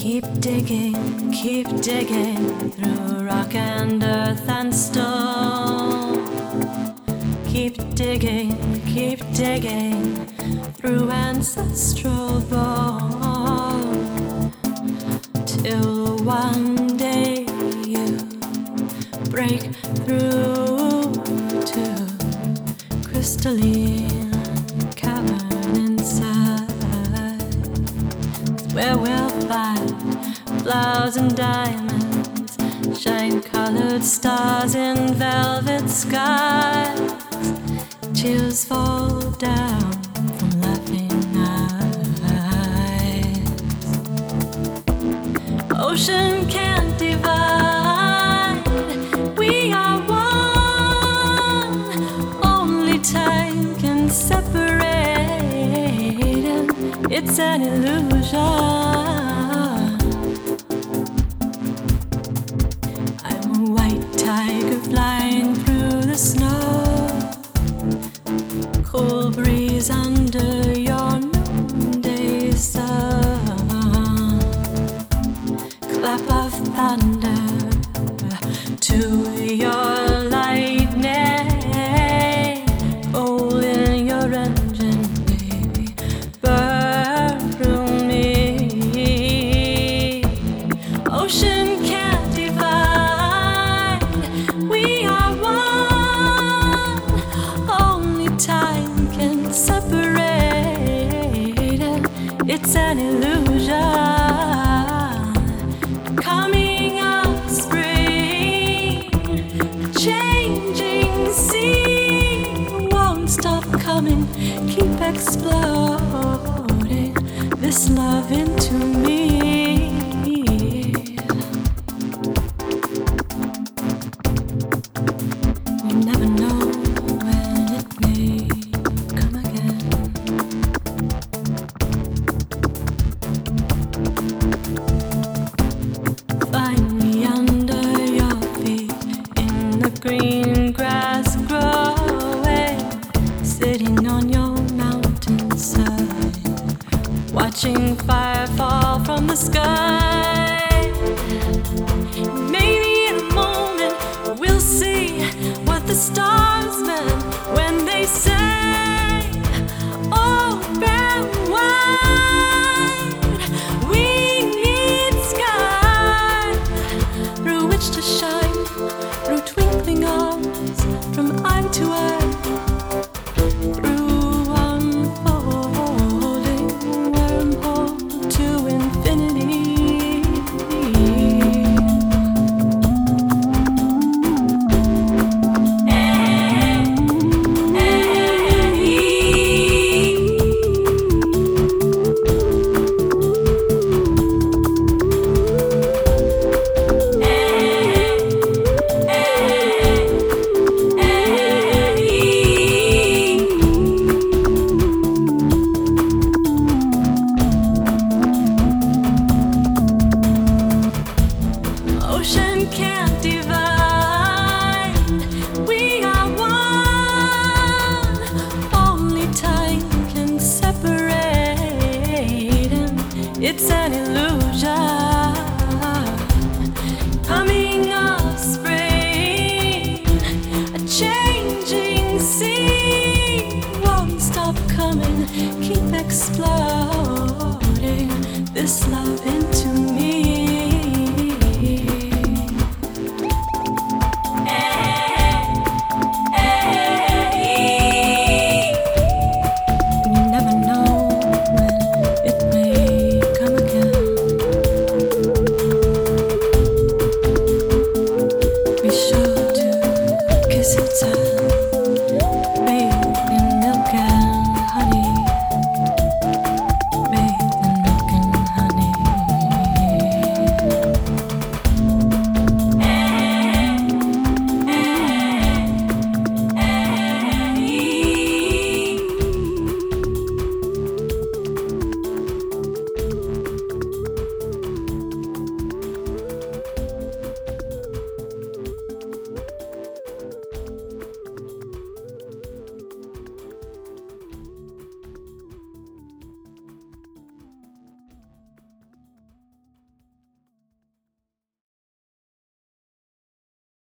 keep digging through rock and earth and stone. Keep digging through ancestral bone, till one day you break through to crystalline cavern inside, where we'll find flowers and diamonds, shine-colored stars in velvet skies. Tears fall down from laughing eyes. Ocean can't divide, we are one. Only time can separate, and it's an illusion. I'm a white tiger flying through the snow, cool breeze under your noonday sun, clap of thunder to your lightning, hole in your engine, baby, burn through me. Ocean can't divide, we are one. Only time can separate, and it's an illusion. Coming up spring, changing sea, won't stop coming, keep exploding this love into me. We never know when it may come again. Find me under your feet in the green grass growing, sitting on your mountainside, watching fire fall from the sky. Maybe in a moment we'll see what the stars meant when they say, open wide. We need sky through which to shine, through twinkling arms, from eye to eye, through unfolding wormhole to infinity. Ocean can't divide, we are one. Only time can separate, and it's an illusion. Coming up spring, a changing sea, won't stop coming, keep exploding this love into me.